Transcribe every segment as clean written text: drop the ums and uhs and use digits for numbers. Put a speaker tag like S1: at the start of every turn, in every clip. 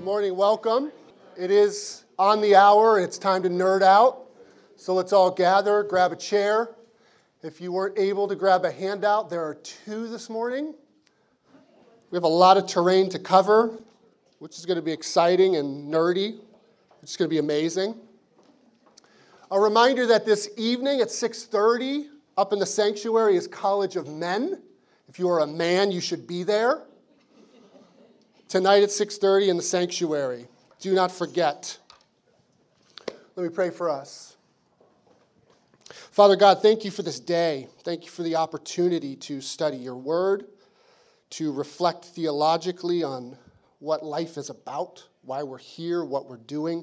S1: morning. Welcome. It is on the hour, and it's time to nerd out. So let's all gather, grab a chair. If you weren't able to grab a handout, there are two this morning. We have a lot of terrain to cover, which is going to be exciting and nerdy. It's going to be amazing. A reminder that this evening at 6:30, up in the sanctuary is College of Men. If you are a man, you should be there. Tonight at 6:30 in the sanctuary. Do not forget. Let me pray for us. Father God, thank you for this day. Thank you for the opportunity to study your word, to reflect theologically on what life is about, why we're here, what we're doing.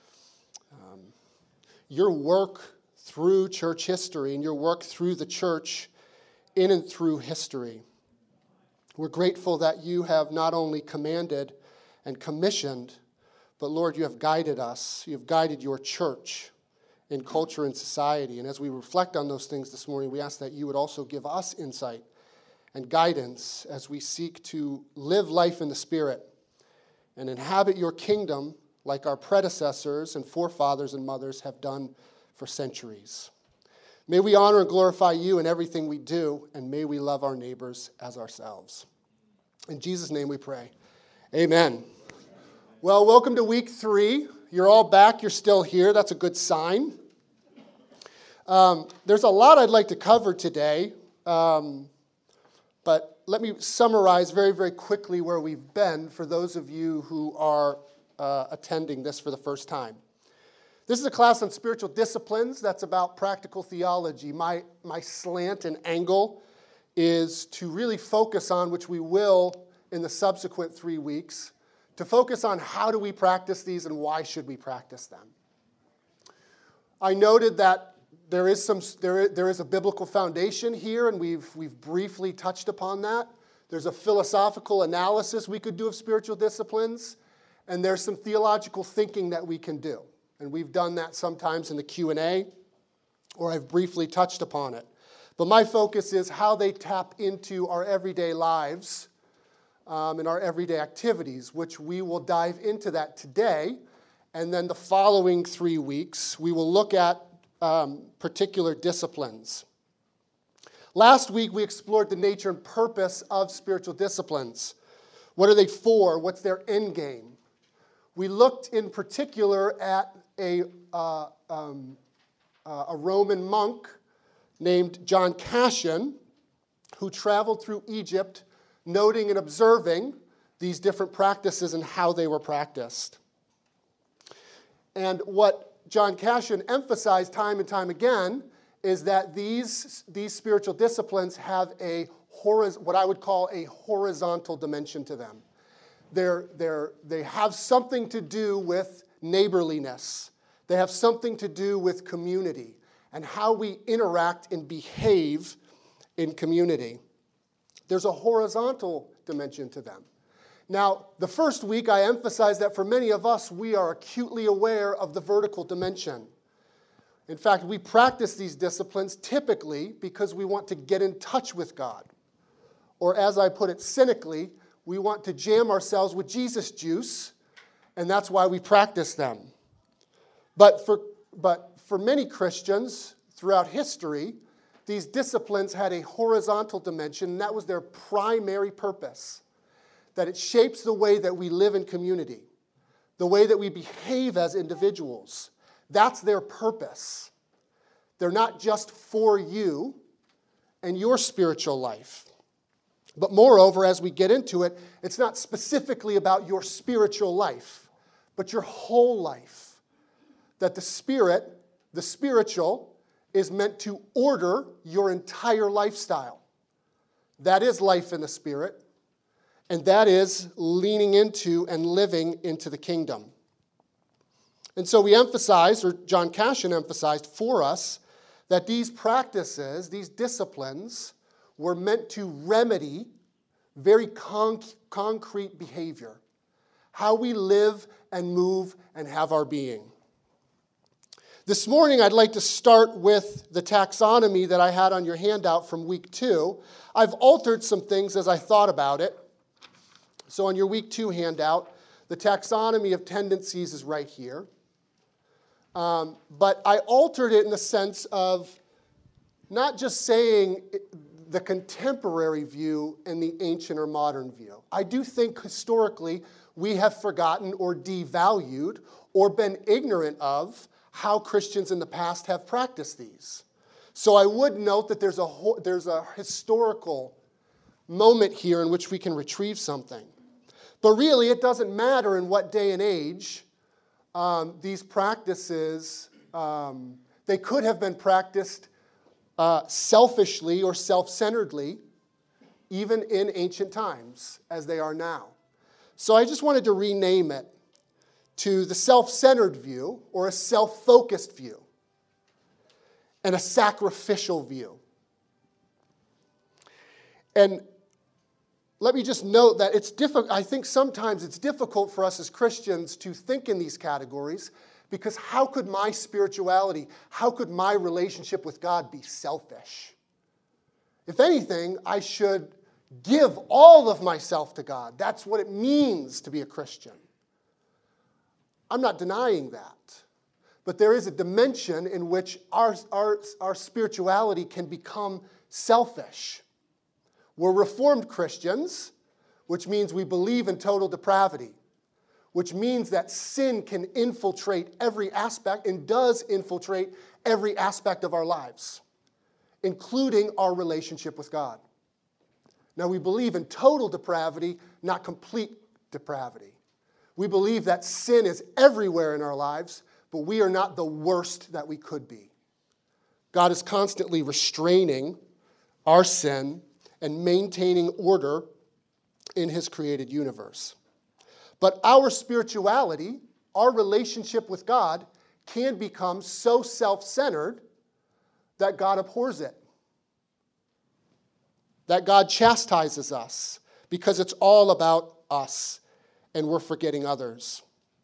S1: Your work through church history and your work through the church in and through history. We're grateful that you have not only commanded and commissioned, but Lord, you have guided us. You have guided your church in culture and society. And as we reflect on those things this morning, we ask that you would also give us insight and guidance as we seek to live life in the Spirit and inhabit your kingdom like our predecessors and forefathers and mothers have done for centuries. May we honor and glorify you in everything we do, and may we love our neighbors as ourselves. In Jesus' name we pray. Amen. Well, welcome to week 3. You're all back. You're still here. That's a good sign. There's a lot I'd like to cover today, but let me summarize very, very quickly where we've been for those of you who are attending this for the first time. This is a class on spiritual disciplines that's about practical theology. My slant and angle is to really focus on, which we will in the subsequent 3 weeks, to focus on how do we practice these and why should we practice them. I noted that there is a biblical foundation here, and we've briefly touched upon that. There's a philosophical analysis we could do of spiritual disciplines, and there's some theological thinking that we can do. And we've done that sometimes in the Q&A, or I've briefly touched upon it. But my focus is how they tap into our everyday lives and our everyday activities, which we will dive into that today. And then the following 3 weeks, we will look at particular disciplines. Last week, we explored the nature and purpose of spiritual disciplines. What are they for? What's their end game? We looked in particular at a Roman monk named John Cassian, who traveled through Egypt, noting and observing these different practices and how they were practiced. And what John Cassian emphasized time and time again is that these spiritual disciplines have what I would call a horizontal dimension to them. They have something to do with neighborliness. They have something to do with community and how we interact and behave in community. There's a horizontal dimension to them. Now, the first week I emphasized that for many of us, we are acutely aware of the vertical dimension. In fact, we practice these disciplines typically because we want to get in touch with God. Or as I put it cynically, we want to jam ourselves with Jesus juice, and that's why we practice them. But for many Christians throughout history, these disciplines had a horizontal dimension, and that was their primary purpose, that it shapes the way that we live in community, the way that we behave as individuals. That's their purpose. They're not just for you and your spiritual life. But moreover, as we get into it, it's not specifically about your spiritual life, but your whole life. That the spiritual, is meant to order your entire lifestyle. That is life in the Spirit, and that is leaning into and living into the kingdom. And so we emphasized, or John Cassian emphasized for us, that these practices, these disciplines, were meant to remedy very concrete behavior, how we live and move and have our being. This morning, I'd like to start with the taxonomy that I had on your handout from week 2. I've altered some things as I thought about it. So on your week 2 handout, The taxonomy of tendencies is right here. But I altered it in the sense of not just saying the contemporary view and the ancient or modern view. I do think historically we have forgotten or devalued or been ignorant of how Christians in the past have practiced these. So I would note that there's a historical moment here in which we can retrieve something. But really, it doesn't matter in what day and age these practices, they could have been practiced selfishly or self-centeredly, even in ancient times, as they are now. So I just wanted to rename it to the self-centered view, or a self-focused view, and a sacrificial view. And let me just note that it's difficult. I think sometimes it's difficult for us as Christians to think in these categories, because how could my spirituality, how could my relationship with God be selfish? If anything, I should give all of myself to God. That's what it means to be a Christian. I'm not denying that. But there is a dimension in which our spirituality can become selfish. We're Reformed Christians, which means we believe in total depravity, which means that sin can infiltrate every aspect and does infiltrate every aspect of our lives, including our relationship with God. Now, we believe in total depravity, not complete depravity. We believe that sin is everywhere in our lives, but we are not the worst that we could be. God is constantly restraining our sin and maintaining order in his created universe. But our spirituality, our relationship with God, can become so self-centered that God abhors it. That God chastises us because it's all about us and we're forgetting others.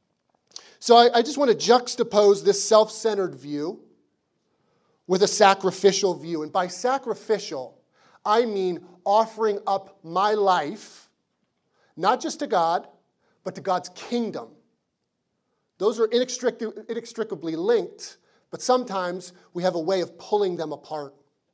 S1: So I just want to juxtapose this self-centered view with a sacrificial view. And by sacrificial, I mean offering up my life, not just to God, but to God's kingdom. Those are inextricably linked, but sometimes we have a way of pulling them apart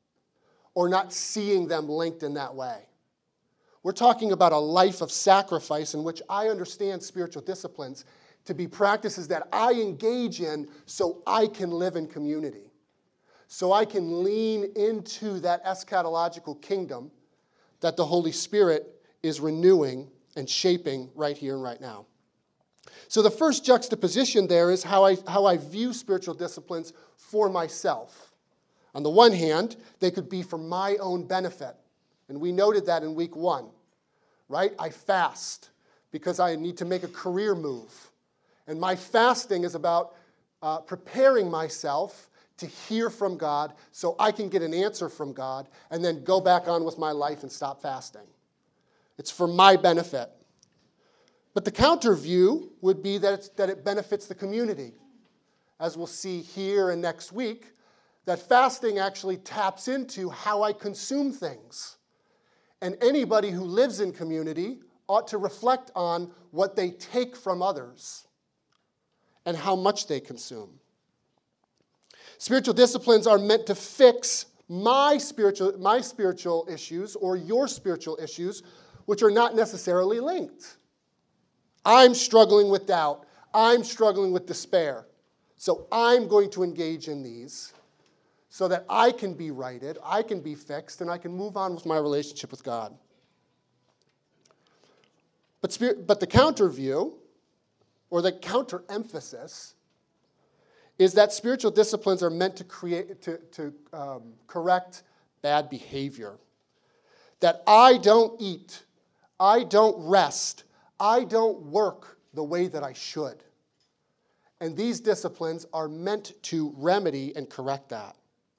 S1: or not seeing them linked in that way. We're talking about a life of sacrifice in which I understand spiritual disciplines to be practices that I engage in so I can live in community, so I can lean into that eschatological kingdom that the Holy Spirit is renewing and shaping right here and right now. So the first juxtaposition there is how I view spiritual disciplines for myself. On the one hand, they could be for my own benefit. And we noted that in week 1, right? I fast because I need to make a career move. And my fasting is about preparing myself to hear from God so I can get an answer from God and then go back on with my life and stop fasting. It's for my benefit. But the counter view would be that it benefits the community. As we'll see here and next week, that fasting actually taps into how I consume things. And anybody who lives in community ought to reflect on what they take from others and how much they consume. Spiritual disciplines are meant to fix my spiritual issues or your spiritual issues, which are not necessarily linked. I'm struggling with doubt. I'm struggling with despair. So I'm going to engage in these so that I can be righted, I can be fixed, and I can move on with my relationship with God. But the counter view, or the counter emphasis, is that spiritual disciplines are meant to correct bad behavior. That I don't eat, I don't rest, I don't work the way that I should. And these disciplines are meant to remedy and correct that.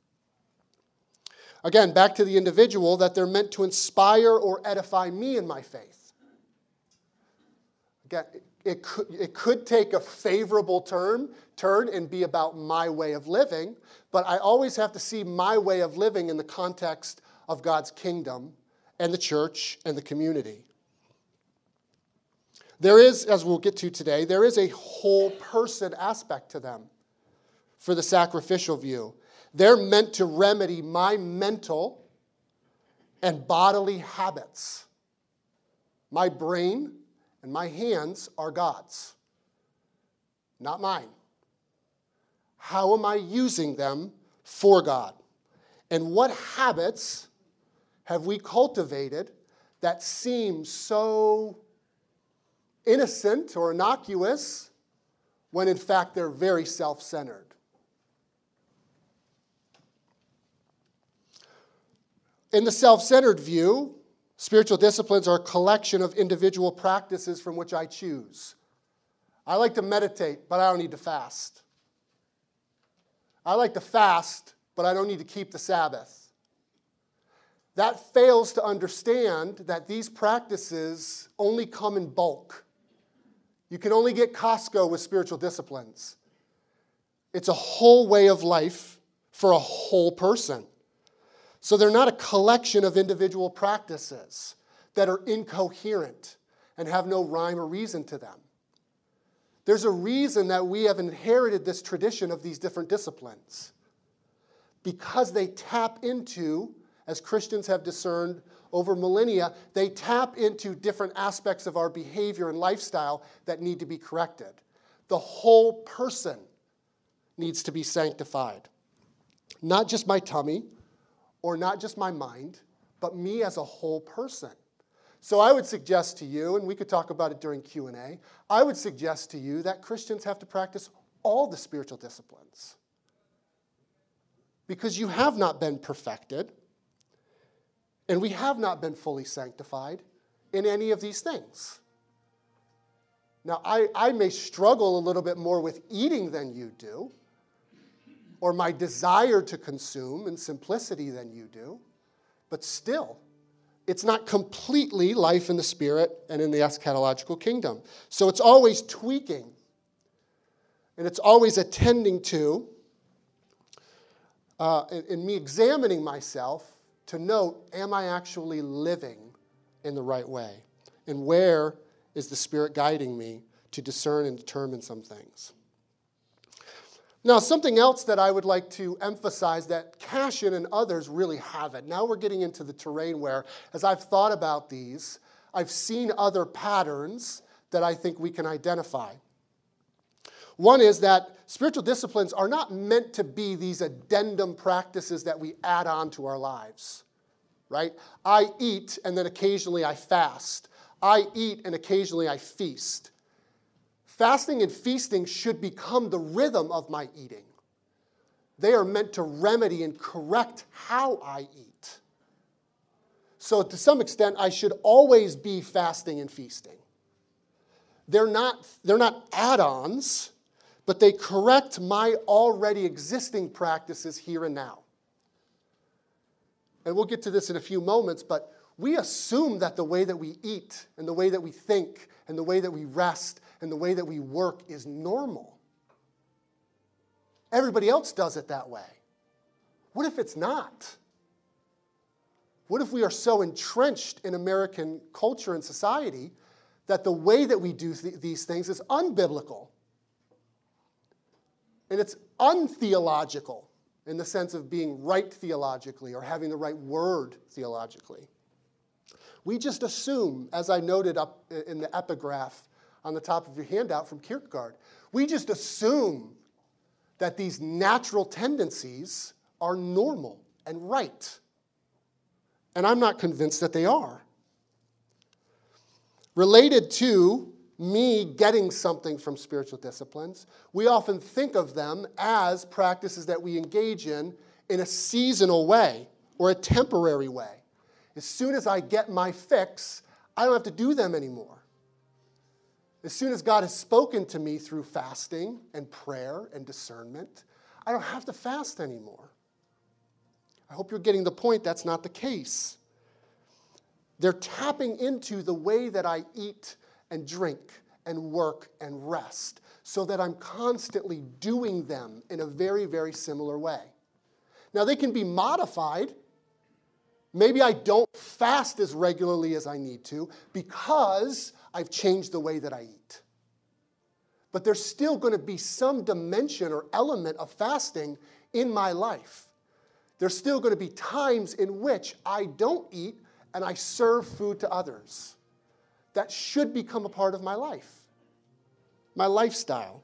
S1: Again, back to the individual, that they're meant to inspire or edify me in my faith. Again, it could take a favorable turn and be about my way of living, but I always have to see my way of living in the context of God's kingdom and the church and the community. There is, as we'll get to today, there is a whole person aspect to them for the sacrificial view. They're meant to remedy my mental and bodily habits. My brain and my hands are God's, not mine. How am I using them for God? And what habits have we cultivated that seem so innocent or innocuous when in fact they're very self-centered? In the self-centered view, spiritual disciplines are a collection of individual practices from which I choose. I like to meditate, but I don't need to fast. I like to fast, but I don't need to keep the Sabbath. That fails to understand that these practices only come in bulk. You can only get Costco with spiritual disciplines. It's a whole way of life for a whole person. So they're not a collection of individual practices that are incoherent and have no rhyme or reason to them. There's a reason that we have inherited this tradition of these different disciplines. Because they tap into, as Christians have discerned over millennia, they tap into different aspects of our behavior and lifestyle that need to be corrected. The whole person needs to be sanctified. Not just my tummy, or not just my mind, but me as a whole person. So I would suggest to you, and we could talk about it during Q&A, I would suggest to you that Christians have to practice all the spiritual disciplines. Because you have not been perfected, and we have not been fully sanctified in any of these things. Now, I may struggle a little bit more with eating than you do, or my desire to consume and simplicity than you do, but still, it's not completely life in the Spirit and in the eschatological kingdom. So it's always tweaking, and it's always attending to, in me examining myself to note, am I actually living in the right way? And where is the Spirit guiding me to discern and determine some things? Now, something else that I would like to emphasize that Cashin and others really haven't. Now we're getting into the terrain where, as I've thought about these, I've seen other patterns that I think we can identify. One is that spiritual disciplines are not meant to be these addendum practices that we add on to our lives, right? I eat and then occasionally I fast. I eat and occasionally I feast. Fasting and feasting should become the rhythm of my eating. They are meant to remedy and correct how I eat. So to some extent, I should always be fasting and feasting. They're not add-ons, but they correct my already existing practices here and now. And we'll get to this in a few moments, but we assume that the way that we eat and the way that we think and the way that we rest and the way that we work is normal. Everybody else does it that way. What if it's not? What if we are so entrenched in American culture and society that the way that we do these things is unbiblical? And it's untheological in the sense of being right theologically or having the right word theologically. We just assume, as I noted up in the epigraph on the top of your handout from Kierkegaard, we just assume that these natural tendencies are normal and right. And I'm not convinced that they are. Related to me getting something from spiritual disciplines, we often think of them as practices that we engage in a seasonal way or a temporary way. As soon as I get my fix, I don't have to do them anymore. As soon as God has spoken to me through fasting and prayer and discernment, I don't have to fast anymore. I hope you're getting the point. That's not the case. They're tapping into the way that I eat and drink and work and rest so that I'm constantly doing them in a very, very similar way. Now, they can be modified. Maybe I don't fast as regularly as I need to because I've changed the way that I eat. But there's still going to be some dimension or element of fasting in my life. There's still going to be times in which I don't eat and I serve food to others. That should become a part of my life, my lifestyle.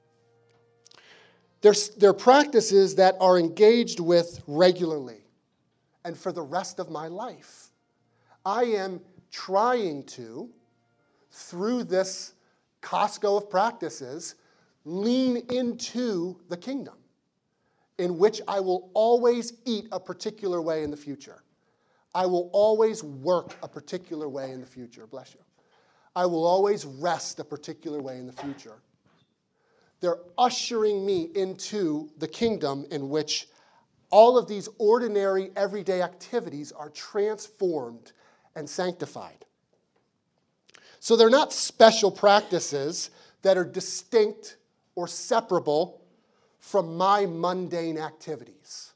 S1: They're practices that are engaged with regularly and for the rest of my life. I am trying to, through this Costco of practices, lean into the kingdom in which I will always eat a particular way in the future. I will always work a particular way in the future. Bless you. I will always rest a particular way in the future. They're ushering me into the kingdom in which all of these ordinary, everyday activities are transformed and sanctified. So they're not special practices that are distinct or separable from my mundane activities.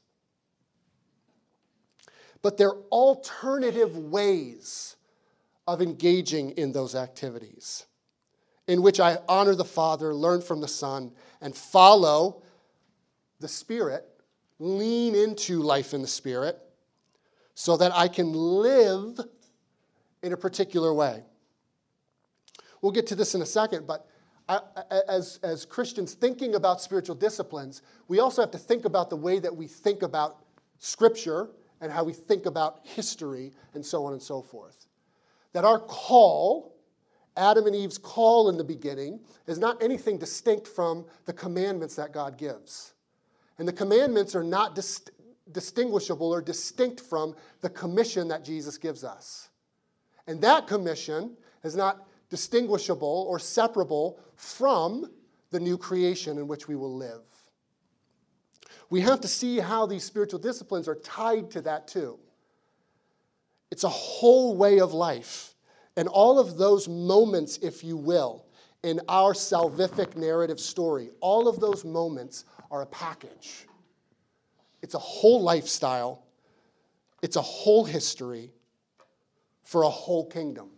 S1: But they're alternative ways of engaging in those activities, in which I honor the Father, learn from the Son, and follow the Spirit, lean into life in the Spirit, so that I can live in a particular way. We'll get to this in a second, but as Christians thinking about spiritual disciplines, we also have to think about the way that we think about Scripture and how we think about history and so on and so forth. That our call, Adam and Eve's call in the beginning, is not anything distinct from the commandments that God gives. And the commandments are not distinguishable or distinct from the commission that Jesus gives us. And that commission is not distinguishable or separable from the new creation in which we will live. We have to see how these spiritual disciplines are tied to that too. It's a whole way of life. And all of those moments, if you will, in our salvific narrative story, all of those moments are a package. It's a whole lifestyle. It's a whole history for a whole kingdom.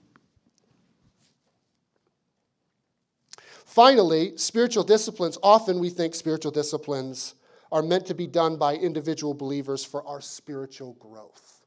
S1: Finally, spiritual disciplines, often we think spiritual disciplines are meant to be done by individual believers for our spiritual growth.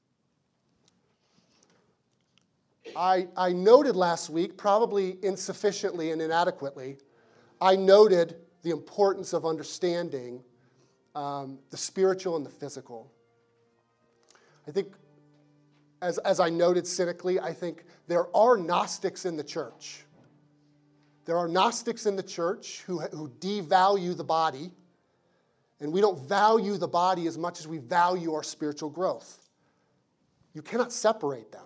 S1: I noted last week, probably insufficiently and inadequately, I noted the importance of understanding the spiritual and the physical. I think, as I noted cynically, I think there are Gnostics in the church. There are Gnostics in the church who devalue the body, and we don't value the body as much as we value our spiritual growth. You cannot separate them.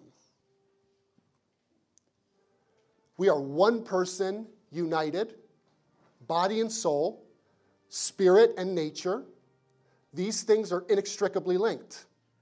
S1: We are one person united, body and soul, spirit and nature. These things are inextricably linked.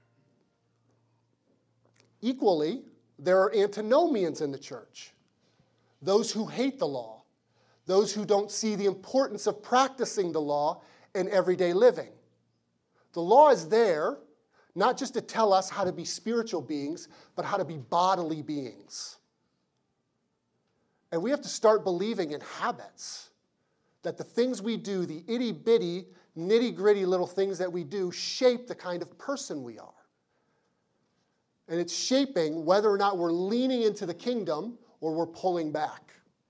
S1: Equally, there are antinomians in the church. Those who hate the law, those who don't see the importance of practicing the law in everyday living. The law is there not just to tell us how to be spiritual beings, but how to be bodily beings. And we have to start believing in habits, that the things we do, the itty-bitty, nitty-gritty little things that we do, shape the kind of person we are. And it's shaping whether or not we're leaning into the kingdom or we're pulling back.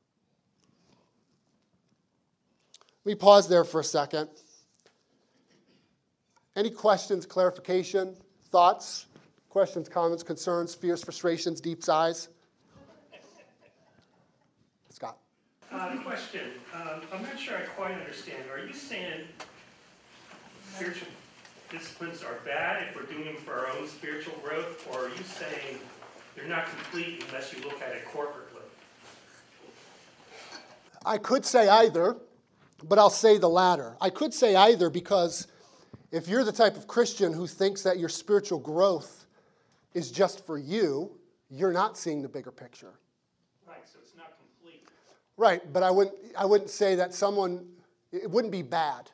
S1: Let me pause there for a second. Any questions, clarification, thoughts, questions, comments, concerns, fears, frustrations, deep sighs? Scott.
S2: Question. I'm not sure I quite understand. Are you saying spiritual disciplines are bad if we're doing them for our own spiritual growth, or are you saying they're not complete unless you look at it corporately?
S1: I could say either, but I'll say the latter. I could say either because if you're the type of Christian who thinks that your spiritual growth is just for you, you're not seeing the bigger picture.
S2: Right, so it's not complete.
S1: Right, but I wouldn't say that it wouldn't be bad.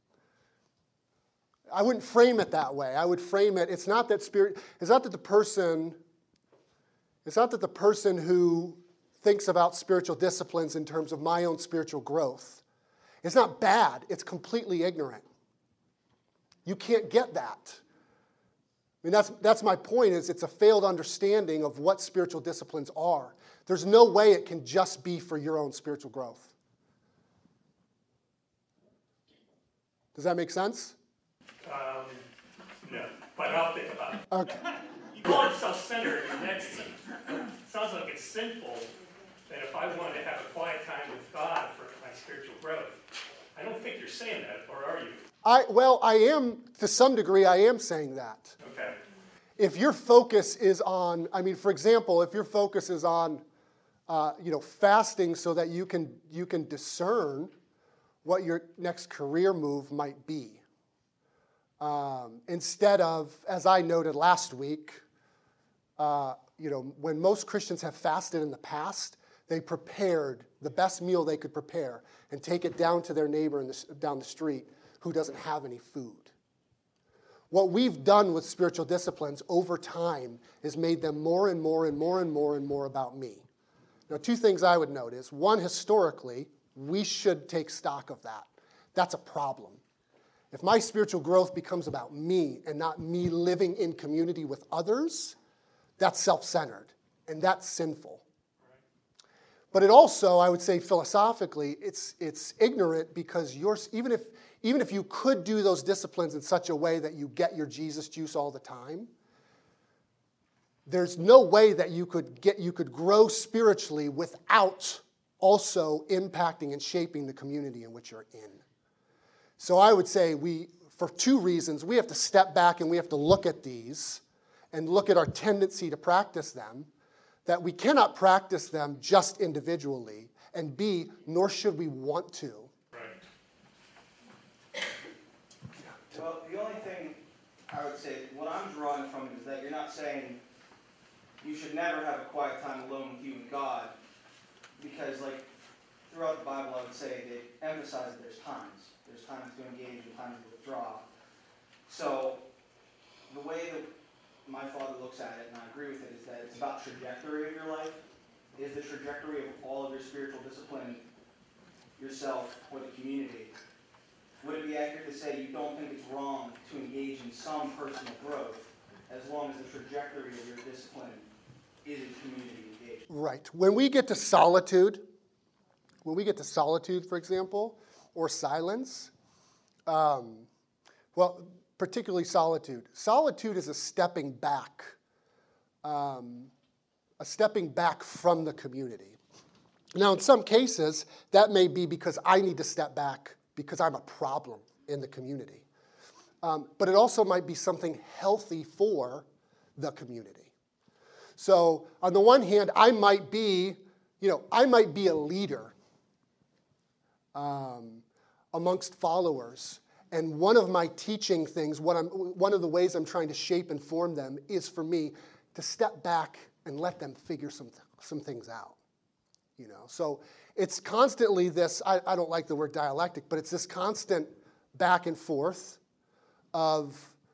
S1: I wouldn't frame it that way. I would frame it, it's not that the person who thinks about spiritual disciplines in terms of my own spiritual growth. It's not bad. It's completely ignorant. You can't get that. I mean, that's my point, is it's a failed understanding of what spiritual disciplines are. There's no way it can just be for your own spiritual growth. Does that make sense?
S2: No, but I'll think about it.
S1: Okay.
S2: You call it self-centered, and that sounds like it's sinful, that if I wanted to have a quiet time with God for my spiritual growth. I don't think you're saying that, or are you?
S1: I am, to some degree, I am saying that.
S2: Okay.
S1: If your focus is on, for example, if your focus is on, fasting so that you can discern what your next career move might be, instead of, as I noted last week, when most Christians have fasted in the past, they prepared the best meal they could prepare and take it down to their neighbor down the street who doesn't have any food. What we've done with spiritual disciplines over time is made them more and more and more and more and more about me. Now, two things I would note is, one, historically, we should take stock of that. That's a problem. If my spiritual growth becomes about me and not me living in community with others, that's self-centered, and that's sinful. But it also, I would say philosophically, it's ignorant, because even if you could do those disciplines in such a way that you get your Jesus juice all the time, there's no way that you could grow spiritually without also impacting and shaping the community in which you're in. So I would say for two reasons, we have to step back and we have to look at these and look at our tendency to practice them, that we cannot practice them just individually, and B, nor should we want to.
S2: Right.
S3: Well, the only thing I would say, what I'm drawing from it is that you're not saying you should never have a quiet time alone with you and God, because throughout the Bible, I would say they emphasize that there's times. There's times to engage and times to withdraw. So the way that my father looks at it, and I agree with it, is that it's about trajectory of your life. Is the trajectory of all of your spiritual discipline yourself or the community? Would it be accurate to say you don't think it's wrong to engage in some personal growth as long as the trajectory of your discipline is in community engagement? Right.
S1: When we get to solitude, for example, or silence, particularly solitude. Solitude is a stepping back from the community. Now, in some cases, that may be because I need to step back because I'm a problem in the community. But it also might be something healthy for the community. So, on the one hand, I might be a leader amongst followers. And one of my teaching things, one of the ways I'm trying to shape and form them, is for me to step back and let them figure some things out. So it's constantly this, I don't like the word dialectic, but it's this constant back and forth of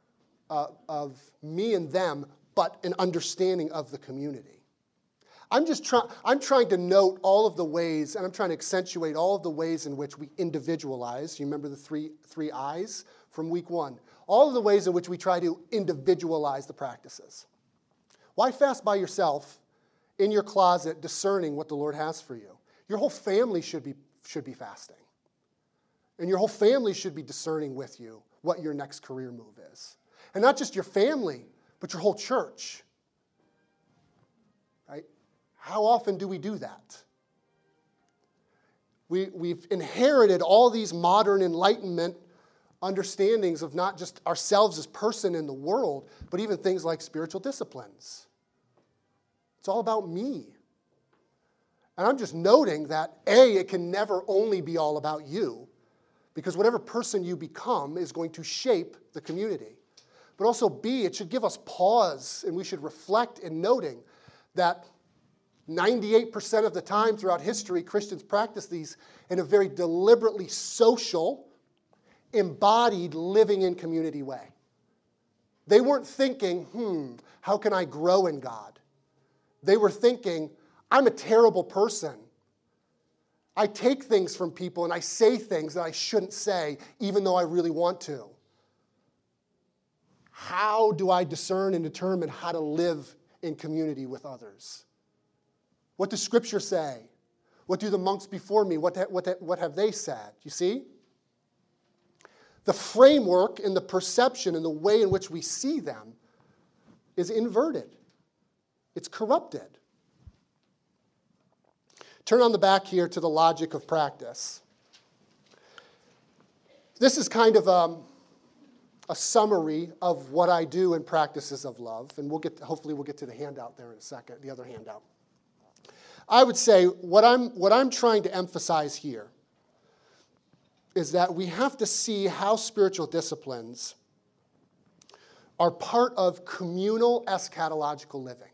S1: me and them, but an understanding of the community. I'm trying to note all of the ways, and I'm trying to accentuate all of the ways in which we individualize. You remember the three I's from week 1? All of the ways in which we try to individualize the practices. Why fast by yourself in your closet discerning what the Lord has for you? Your whole family should be fasting. And your whole family should be discerning with you what your next career move is. And not just your family, but your whole church. Right? How often do we do that? We've inherited all these modern Enlightenment understandings of not just ourselves as person in the world, but even things like spiritual disciplines. It's all about me. And I'm just noting that, A, it can never only be all about you, because whatever person you become is going to shape the community. But also, B, it should give us pause, and we should reflect in noting that 98% of the time throughout history, Christians practice these in a very deliberately social, embodied, living in community way. They weren't thinking, how can I grow in God? They were thinking, I'm a terrible person. I take things from people and I say things that I shouldn't say, even though I really want to. How do I discern and determine how to live in community with others? What does Scripture say? What do the monks before me, what have they said? You see? The framework and the perception and the way in which we see them is inverted. It's corrupted. Turn on the back here to the logic of practice. This is kind of a summary of what I do in practices of love, and hopefully we'll get to the handout there in a second, the other handout. I would say what I'm trying to emphasize here is that we have to see how spiritual disciplines are part of communal eschatological living.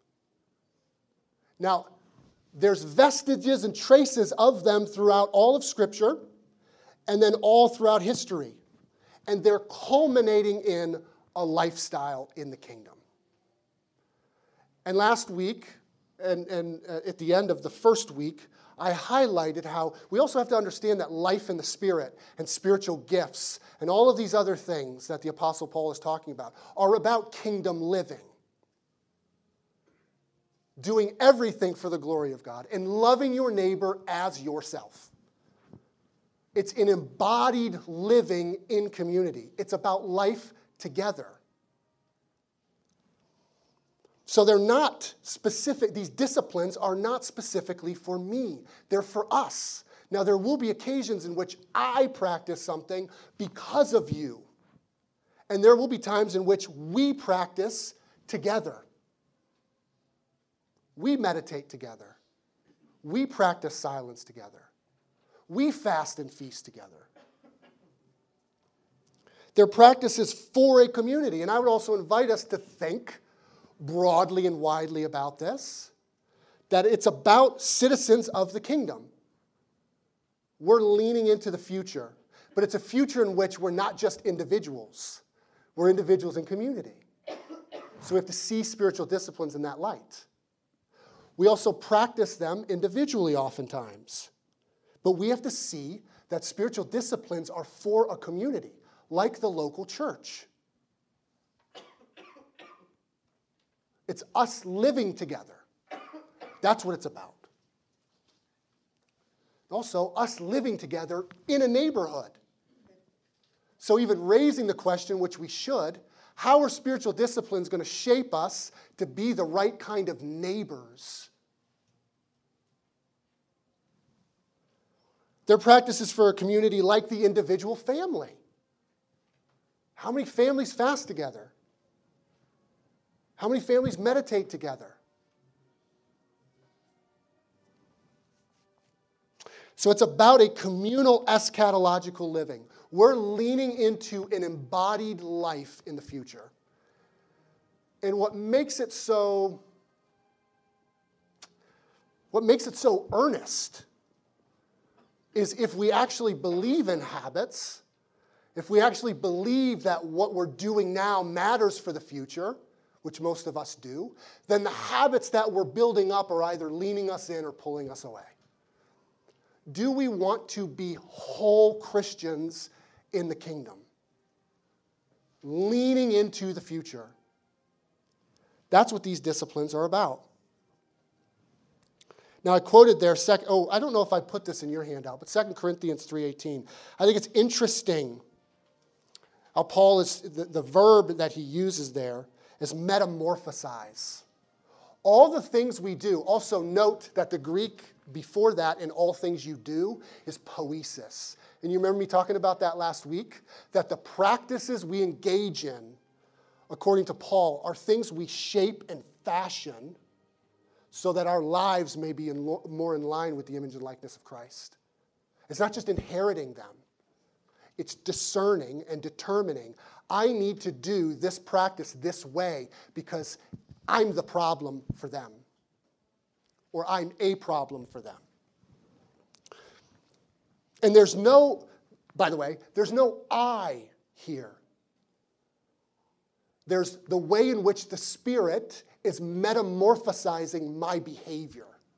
S1: Now, there's vestiges and traces of them throughout all of Scripture and then all throughout history. And they're culminating in a lifestyle in the kingdom. And last week, and at the end of the first week, I highlighted how we also have to understand that life in the Spirit and spiritual gifts and all of these other things that the Apostle Paul is talking about are about kingdom living. Doing everything for the glory of God and loving your neighbor as yourself. It's an embodied living in community. It's about life together. So they're not specific, these disciplines are not specifically for me. They're for us. Now, there will be occasions in which I practice something because of you. And there will be times in which we practice together. We meditate together. We practice silence together. We fast and feast together. They're practices for a community. And I would also invite us to think broadly and widely about this, that it's about citizens of the kingdom. We're leaning into the future, but it's a future in which we're not just individuals. We're individuals in community. So we have to see spiritual disciplines in that light. We also practice them individually oftentimes. But we have to see that spiritual disciplines are for a community, like the local church. It's us living together. That's what it's about. Also, us living together in a neighborhood. So even raising the question, which we should, how are spiritual disciplines going to shape us to be the right kind of neighbors? They're practices for a community like the individual family. How many families fast together? How many families meditate together? So it's about a communal eschatological living. We're leaning into an embodied life in the future. And what makes it so earnest is if we actually believe in habits, if we actually believe that what we're doing now matters for the future, which most of us do, then the habits that we're building up are either leaning us in or pulling us away. Do we want to be whole Christians in the kingdom? Leaning into the future. That's what these disciplines are about. Now, I quoted there, I don't know if I put this in your handout, but 2 Corinthians 3:18. I think it's interesting how Paul is, the verb that he uses there is metamorphosize. All the things we do, also note that the Greek before that in all things you do is poiesis. And you remember me talking about that last week? That the practices we engage in, according to Paul, are things we shape and fashion so that our lives may be more in line with the image and likeness of Christ. It's not just inheriting them. It's discerning and determining, I need to do this practice this way because I'm the problem for them. Or I'm a problem for them. And there's no I here. There's the way in which the Spirit is metamorphosizing my behavior.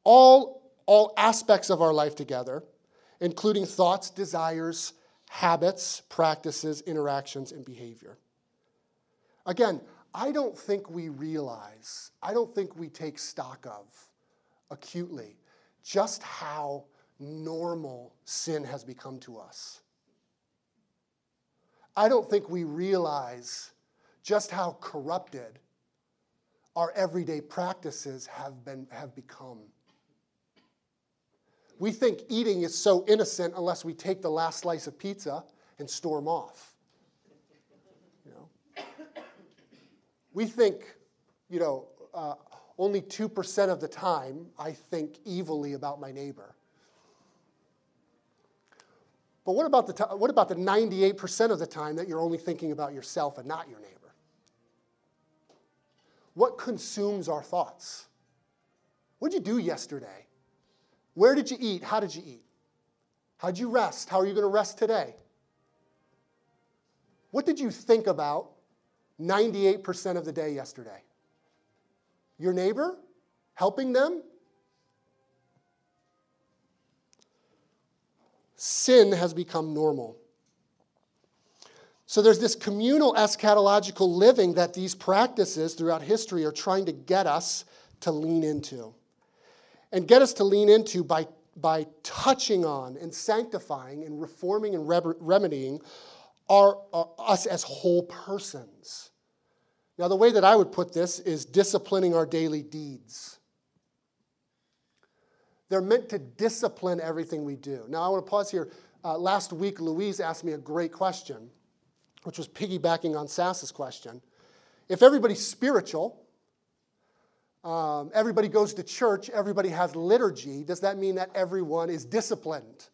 S1: all aspects of our life together, including thoughts, desires, habits, practices, interactions, and behavior. Again, I don't think we realize, I don't think we take stock of acutely just how normal sin has become to us. I don't think we realize just how corrupted our everyday practices have become. We think eating is so innocent unless we take the last slice of pizza and storm off. We think, only 2% of the time I think evilly about my neighbor. But what about the 98% of the time that you're only thinking about yourself and not your neighbor? What consumes our thoughts? What did you do yesterday? Where did you eat? How did you eat? How did you rest? How are you going to rest today? What did you think about 98% of the day yesterday? Your neighbor? Helping them? Sin has become normal. So there's this communal eschatological living that these practices throughout history are trying to get us to lean into. And get us to lean into by touching on and sanctifying and reforming and remedying us as whole persons. Now, the way that I would put this is disciplining our daily deeds. They're meant to discipline everything we do. Now, I want to pause here. Last week, Louise asked me a great question, which was piggybacking on Sass's question. If everybody's spiritual, everybody goes to church, everybody has liturgy, does that mean that everyone is disciplined?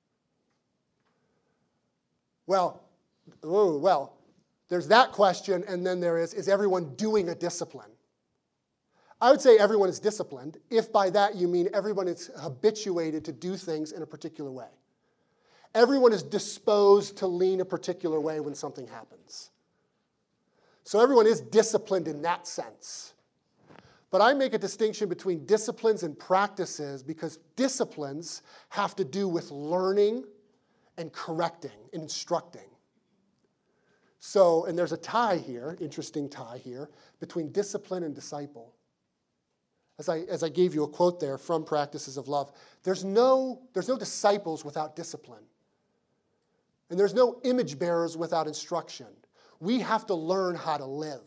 S1: Well, there's that question, and then there is everyone doing a discipline? I would say everyone is disciplined, if by that you mean everyone is habituated to do things in a particular way. Everyone is disposed to lean a particular way when something happens. So everyone is disciplined in that sense. But I make a distinction between disciplines and practices because disciplines have to do with learning and correcting and instructing. So, and there's a tie here, interesting tie here, between discipline and disciple. As I gave you a quote there from Practices of Love, there's no disciples without discipline. And there's no image bearers without instruction. We have to learn how to live.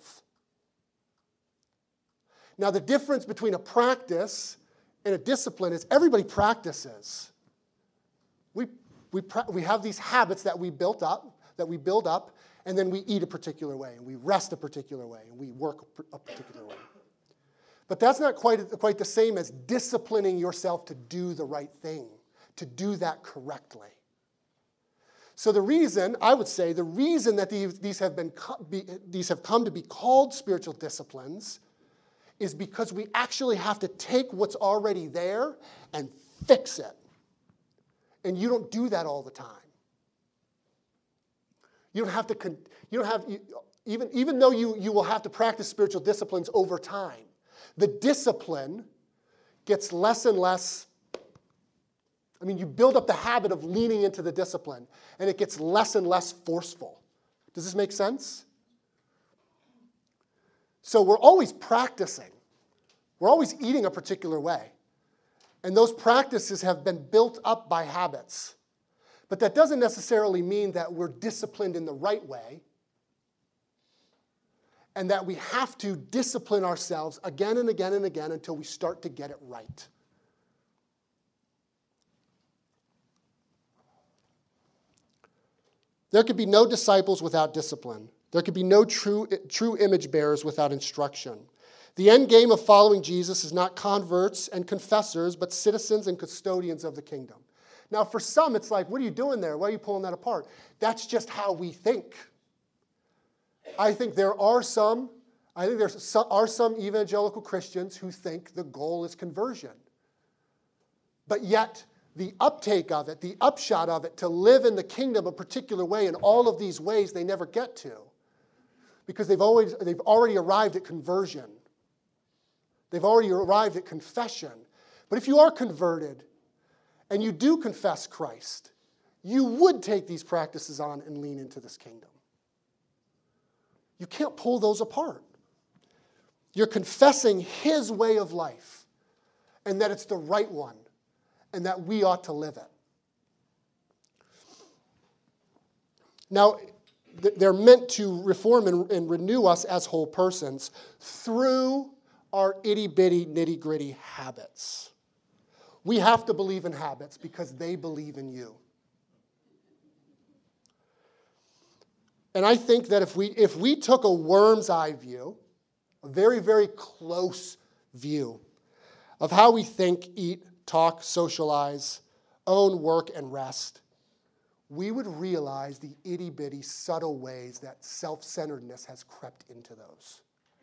S1: Now, the difference between a practice and a discipline is everybody practices. We have these habits that we build up, and then we eat a particular way, and we rest a particular way, and we work a particular way. But that's not quite the same as disciplining yourself to do the right thing, to do that correctly. So the reason that these have come to be called spiritual disciplines is because we actually have to take what's already there and fix it. And you don't do that all the time. You don't have to, even though you will have to practice spiritual disciplines over time, the discipline gets less and less. You build up the habit of leaning into the discipline, and it gets less and less forceful. Does this make sense? So we're always practicing. We're always eating a particular way. And those practices have been built up by habits. But that doesn't necessarily mean that we're disciplined in the right way, and that we have to discipline ourselves again and again and again until we start to get it right. There could be no disciples without discipline. There could be no true image bearers without instruction. The end game of following Jesus is not converts and confessors, but citizens and custodians of the kingdom. Now, for some, it's like, what are you doing there? Why are you pulling that apart? That's just how we think. I think there are some evangelical Christians who think the goal is conversion. But yet, the uptake of it, the upshot of it, to live in the kingdom a particular way in all of these ways, they never get to. Because they've already arrived at conversion. They've already arrived at confession. But if you are converted and you do confess Christ, you would take these practices on and lean into this kingdom. You can't pull those apart. You're confessing his way of life and that it's the right one and that we ought to live it. Now, they're meant to reform and renew us as whole persons through our itty-bitty, nitty-gritty habits. We have to believe in habits because they believe in you. And I think that if we took a worm's eye view, a very, very close view of how we think, eat, talk, socialize, own, work, and rest, we would realize the itty-bitty, subtle ways that self-centeredness has crept into those.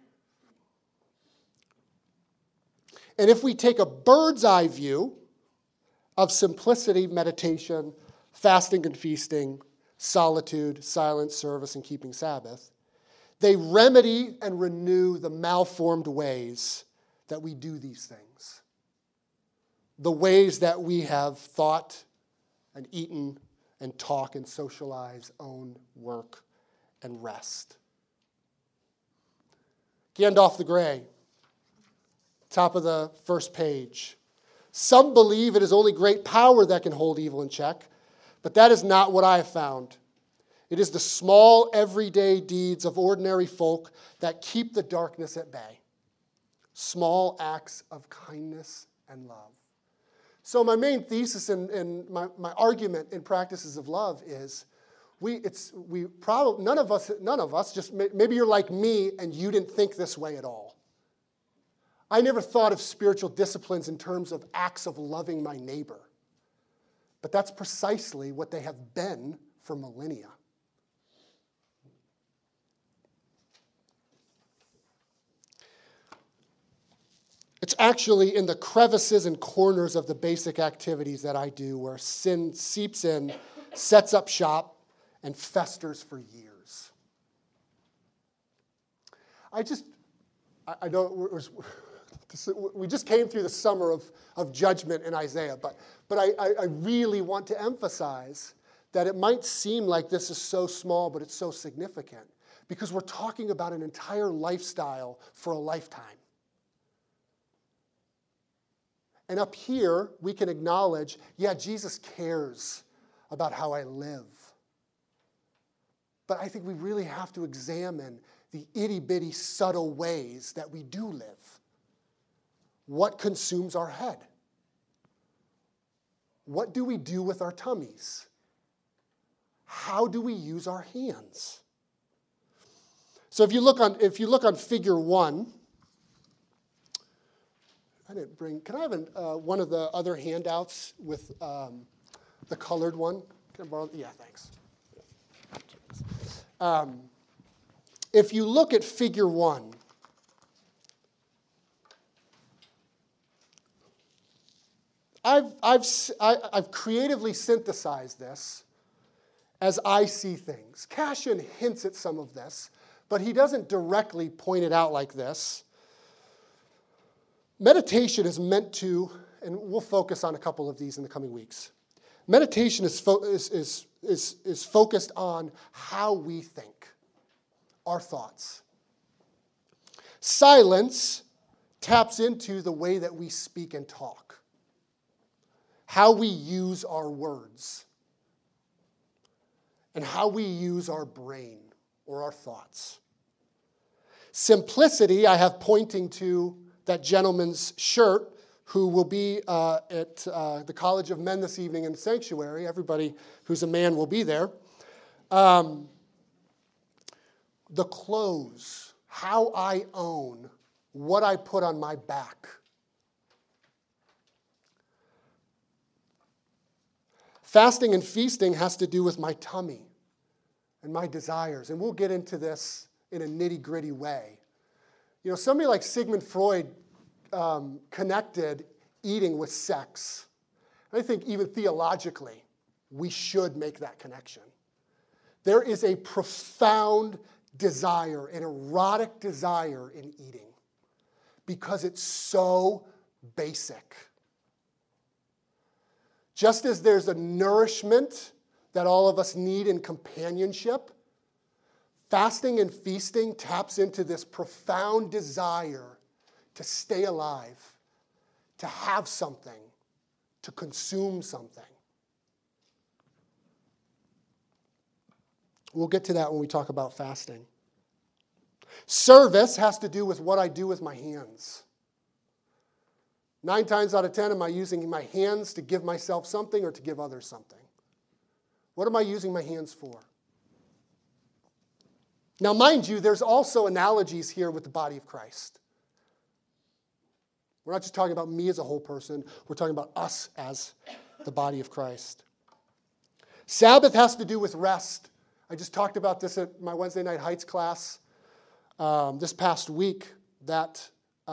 S1: And if we take a bird's eye view of simplicity, meditation, fasting and feasting, solitude, silence, service, and keeping Sabbath, they remedy and renew the malformed ways that we do these things. The ways that we have thought and eaten and talk and socialize, own, work, and rest. Gandalf the Grey, top of the first page. Some believe it is only great power that can hold evil in check, but that is not what I have found. It is the small, everyday deeds of ordinary folk that keep the darkness at bay. Small acts of kindness and love. So my main thesis and my argument in practices of love is none of us, just maybe you're like me and you didn't think this way at all. I never thought of spiritual disciplines in terms of acts of loving my neighbor. But that's precisely what they have been for millennia. It's actually in the crevices and corners of the basic activities that I do where sin seeps in, sets up shop, and festers for years. We just came through the summer of judgment in Isaiah, but I really want to emphasize that it might seem like this is so small, but it's so significant because we're talking about an entire lifestyle for a lifetime. And up here, we can acknowledge, yeah, Jesus cares about how I live. But I think we really have to examine the itty-bitty, subtle ways that we do live. What consumes our head? What do we do with our tummies? How do we use our hands? So if you look on figure 1, can I have one of the other handouts with the colored one? Can I borrow? Yeah, thanks. If you look at figure 1, I've creatively synthesized this as I see things. Cashin hints at some of this, but he doesn't directly point it out like this. Meditation is meant to, and we'll focus on a couple of these in the coming weeks. Meditation is focused on how we think, our thoughts. Silence taps into the way that we speak and talk, how we use our words, and how we use our brain or our thoughts. Simplicity, I have pointing to that gentleman's shirt who will be at the College of Men this evening in the sanctuary. Everybody who's a man will be there. The clothes, how I own, what I put on my back. Fasting and feasting has to do with my tummy and my desires. And we'll get into this in a nitty-gritty way. You know, somebody like Sigmund Freud connected eating with sex. And I think even theologically, we should make that connection. There is a profound desire, an erotic desire in eating because it's so basic. Just as there's a nourishment that all of us need in companionship, fasting and feasting taps into this profound desire to stay alive, to have something, to consume something. We'll get to that when we talk about fasting. Service has to do with what I do with my hands. 9 times out of 10, am I using my hands to give myself something or to give others something? What am I using my hands for? Now, mind you, there's also analogies here with the body of Christ. We're not just talking about me as a whole person. We're talking about us as the body of Christ. Sabbath has to do with rest. I just talked about this at my Wednesday Night Heights class this past week, that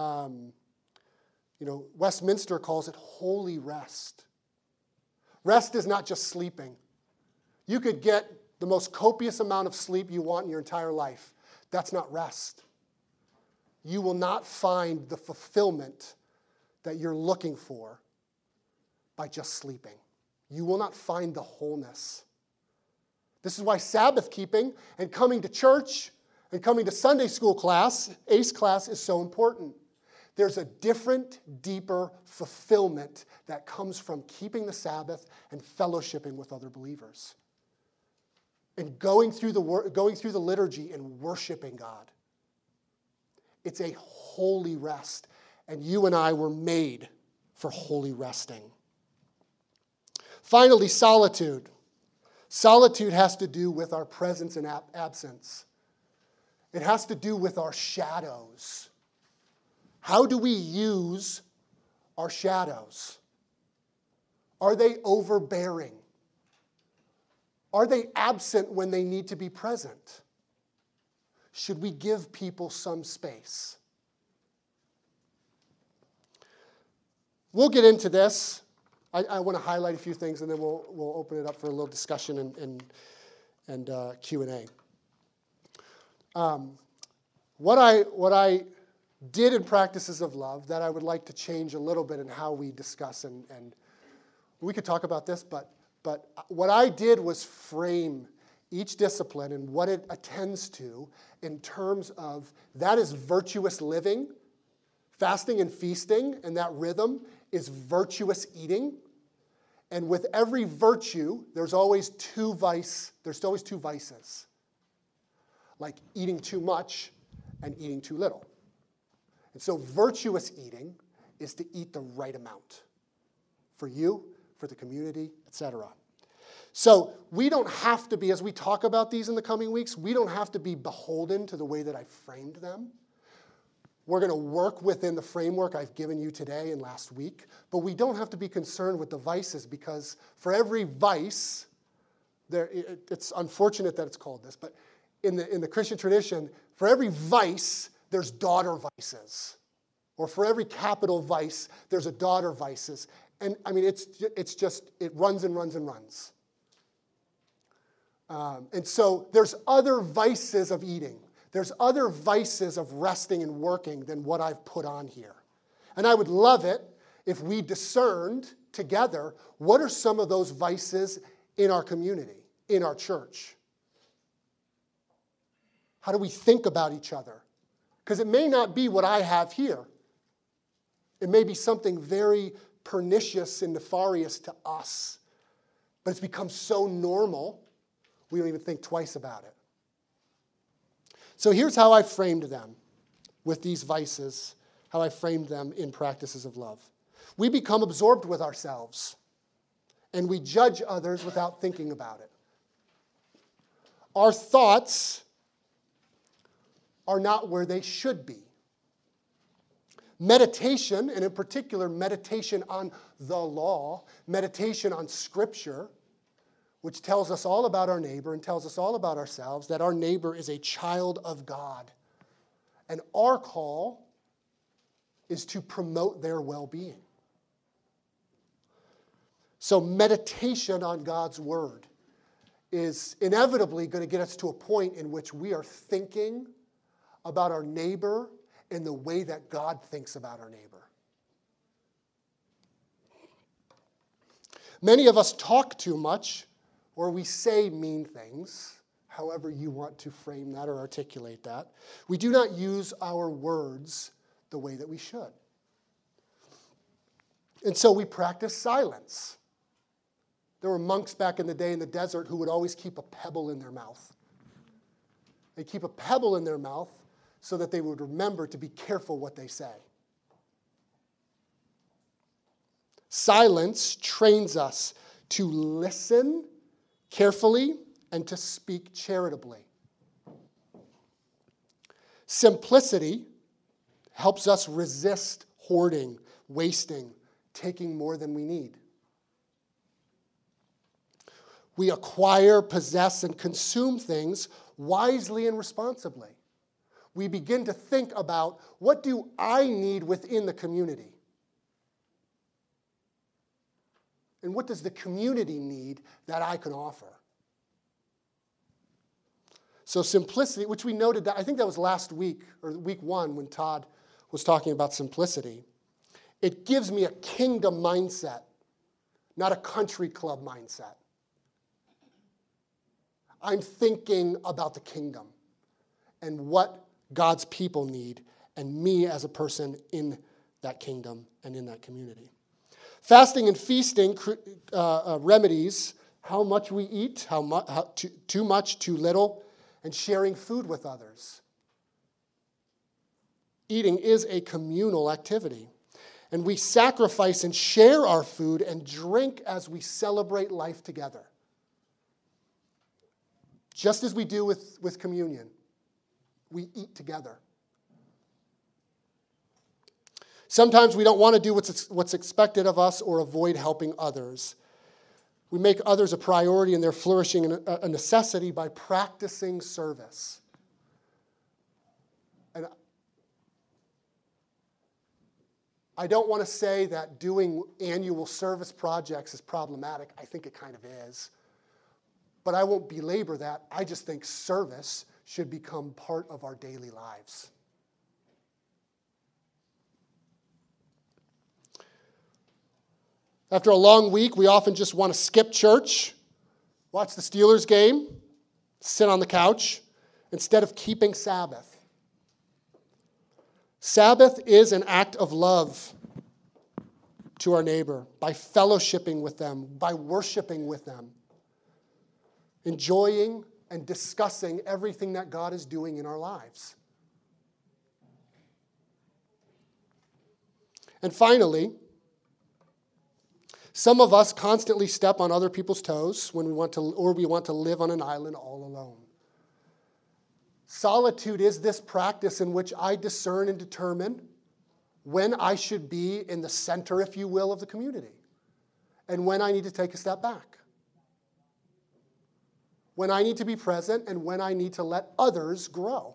S1: Westminster calls it holy rest. Rest is not just sleeping. You could get the most copious amount of sleep you want in your entire life. That's not rest. You will not find the fulfillment that you're looking for by just sleeping. You will not find the wholeness. This is why Sabbath keeping and coming to church and coming to Sunday school class, ACE class, is so important. There's a different, deeper fulfillment that comes from keeping the Sabbath and fellowshipping with other believers. And going through the liturgy and worshiping God. It's a holy rest. And you and I were made for holy resting. Finally, solitude. Solitude has to do with our presence and absence. It has to do with our shadows. How do we use our shadows? Are they overbearing? Are they absent when they need to be present? Should we give people some space? We'll get into this. I want to highlight a few things, and then we'll open it up for a little discussion and Q&A. What I did in Practices of Love that I would like to change a little bit in how we discuss, and we could talk about this, but what I did was frame each discipline and what it attends to in terms of that is virtuous living. Fasting and feasting and that rhythm is virtuous eating. And with every virtue, there's always two vices. Like eating too much and eating too little. And so virtuous eating is to eat the right amount. For you, for the community, etc. So we don't have to be, as we talk about these in the coming weeks, we don't have to be beholden to the way that I framed them. We're going to work within the framework I've given you today and last week, but we don't have to be concerned with the vices, because for every vice, it's unfortunate that it's called this, but in the Christian tradition, for every vice, there's daughter vices. Or for every capital vice, there's a daughter vices. And I mean, it runs and runs and runs. And so there's other vices of eating. There's other vices of resting and working than what I've put on here. And I would love it if we discerned together what are some of those vices in our community, in our church. How do we think about each other? Because it may not be what I have here. It may be something very pernicious and nefarious to us, but it's become so normal, we don't even think twice about it. So here's how I framed them with these vices, how I framed them in Practices of Love. We become absorbed with ourselves, and we judge others without thinking about it. Our thoughts are not where they should be. Meditation, and in particular meditation on the law, meditation on Scripture, which tells us all about our neighbor and tells us all about ourselves, that our neighbor is a child of God. And our call is to promote their well-being. So meditation on God's Word is inevitably going to get us to a point in which we are thinking about our neighbor in the way that God thinks about our neighbor. Many of us talk too much, or we say mean things, however you want to frame that or articulate that. We do not use our words the way that we should. And so we practice silence. There were monks back in the day in the desert who would always keep a pebble in their mouth. They keep a pebble in their mouth so that they would remember to be careful what they say. Silence trains us to listen carefully and to speak charitably. Simplicity helps us resist hoarding, wasting, taking more than we need. We acquire, possess, and consume things wisely and responsibly. We begin to think about, what do I need within the community? And what does the community need that I can offer? So simplicity, which we noted, that I think that was last week, or week 1, when Todd was talking about simplicity. It gives me a kingdom mindset, not a country club mindset. I'm thinking about the kingdom and what God's people need, and me as a person in that kingdom and in that community. Fasting and feasting remedies how much we eat, too much, too little, and sharing food with others. Eating is a communal activity, and we sacrifice and share our food and drink as we celebrate life together. Just as we do with communion, we eat together. Sometimes we don't want to do what's expected of us or avoid helping others. We make others a priority and their flourishing a necessity by practicing service. And I don't want to say that doing annual service projects is problematic. I think it kind of is. But I won't belabor that. I just think service should become part of our daily lives. After a long week, we often just want to skip church, watch the Steelers game, sit on the couch, instead of keeping Sabbath. Sabbath is an act of love to our neighbor by fellowshipping with them, by worshiping with them, enjoying and discussing everything that God is doing in our lives. And finally, some of us constantly step on other people's toes when we want to live on an island all alone. Solitude is this practice in which I discern and determine when I should be in the center, if you will, of the community, and when I need to take a step back. When I need to be present and when I need to let others grow.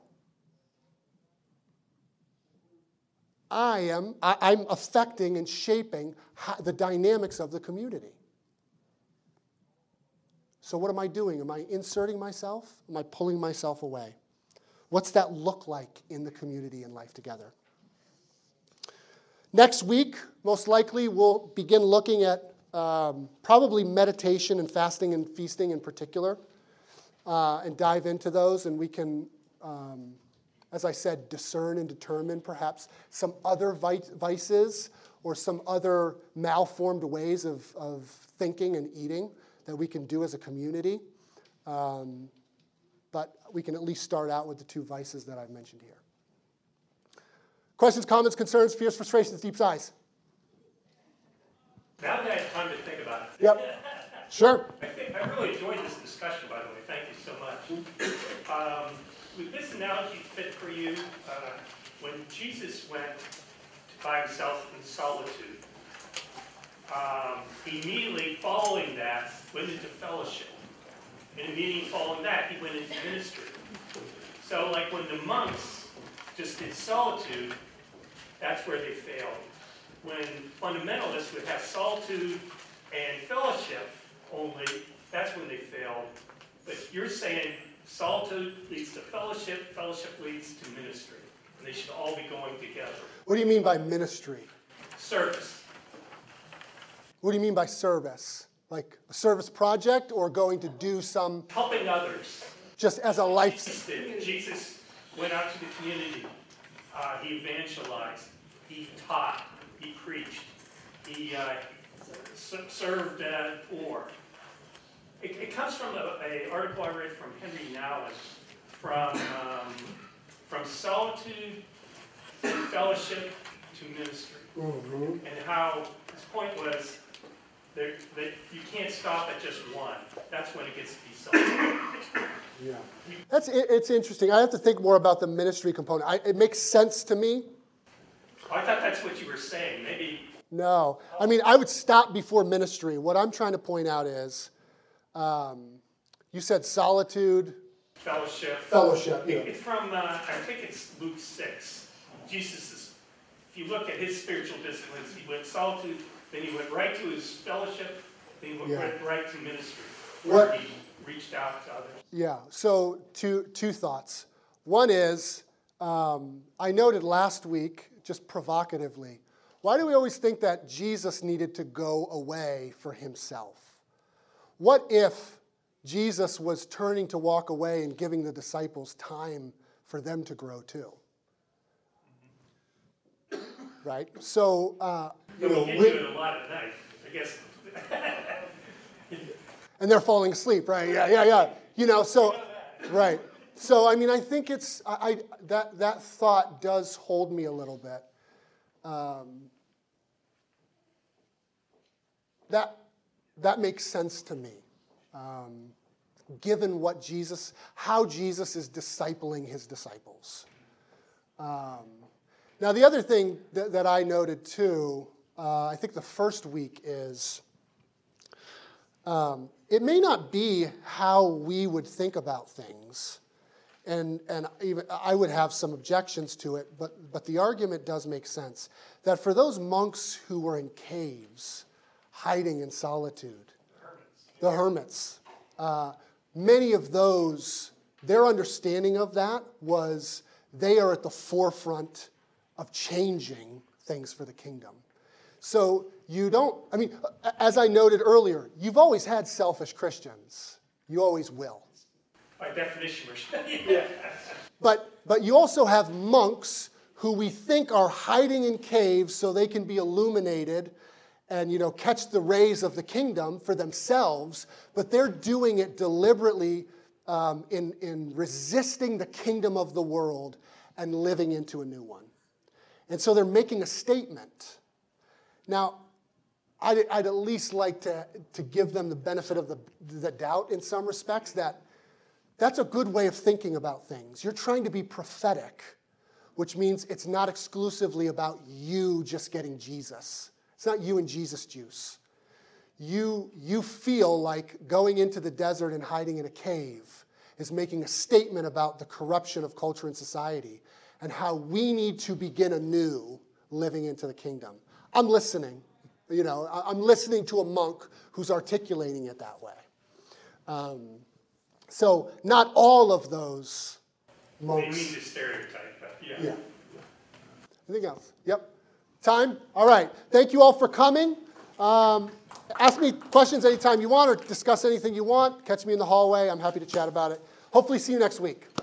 S1: I'm affecting and shaping the dynamics of the community. So what am I doing? Am I inserting myself? Am I pulling myself away? What's that look like in the community and life together? Next week, most likely, we'll begin looking at probably meditation and fasting and feasting in particular, and dive into those, and we can, as I said, discern and determine perhaps some other vices or some other malformed ways of thinking and eating that we can do as a community. But we can at least start out with the 2 vices that I've mentioned here. Questions, comments, concerns, fears, frustrations, deep sighs?
S2: Now that I have time to think about it.
S1: Yep. Sure.
S2: I really enjoyed this discussion, by the way. Thank you so much. Would this analogy fit for you? When Jesus went by himself in solitude, immediately following that, went into fellowship. And immediately following that, he went into ministry. So like when the monks just did solitude, that's where they failed. When fundamentalists would have solitude and fellowship only, that's when they failed. But you're saying solitude leads to fellowship, fellowship leads to ministry. And they should all be going together.
S1: What do you mean by ministry?
S2: Service.
S1: What do you mean by service? Like a service project or going to do some,
S2: Helping others.
S1: just as a
S2: Jesus
S1: life?
S2: did. Jesus went out to the community. He evangelized. He taught. He preached. He served poor. It comes from an article I read from Henry Nouwen, from solitude to fellowship to ministry.
S1: Mm-hmm.
S2: And how his point was that you can't stop at just one. That's when it gets to be self-centered.
S1: Yeah. It's interesting. I have to think more about the ministry component. It makes sense to me.
S2: I thought that's what you were saying. Maybe.
S1: No. I mean, I would stop before ministry. What I'm trying to point out is, you said solitude.
S2: Fellowship.
S1: Yeah.
S2: It's from, I think it's Luke 6. Jesus is, if you look at his spiritual disciplines, he went solitude, then he went right to his fellowship, then he went right to ministry, where he reached out to others.
S1: Yeah, so two thoughts. One is, I noted last week, just provocatively, why do we always think that Jesus needed to go away for himself? What if Jesus was turning to walk away and giving the disciples time for them to grow too? Right? So,
S2: We can do it a lot at night, I guess.
S1: And they're falling asleep, right? Yeah. So, right. So, I mean, I think it's, that thought does hold me a little bit. That makes sense to me, given how Jesus is discipling his disciples. Now, the other thing that I noted too, I think the first week is, it may not be how we would think about things, and even I would have some objections to it, but the argument does make sense, that for those monks who were in caves, hiding in solitude, the hermits, many of those, their understanding of that was they are at the forefront of changing things for the kingdom. So you don't, I mean, as I noted earlier, you've always had selfish Christians. You always will.
S2: By definition, we're
S1: But you also have monks who we think are hiding in caves so they can be illuminated and, catch the rays of the kingdom for themselves, but they're doing it deliberately in resisting the kingdom of the world and living into a new one. And so they're making a statement. Now, I'd at least like to give them the benefit of the doubt in some respects, that's a good way of thinking about things. You're trying to be prophetic, which means it's not exclusively about you just getting Jesus. It's not you and Jesus juice. You feel like going into the desert and hiding in a cave is making a statement about the corruption of culture and society and how we need to begin anew living into the kingdom. I'm listening. I'm listening to a monk who's articulating it that way. So not all of those monks.
S2: They mean to stereotype, but yeah.
S1: Anything else? Yep. Time? All right. Thank you all for coming. Ask me questions anytime you want or discuss anything you want. Catch me in the hallway. I'm happy to chat about it. Hopefully see you next week.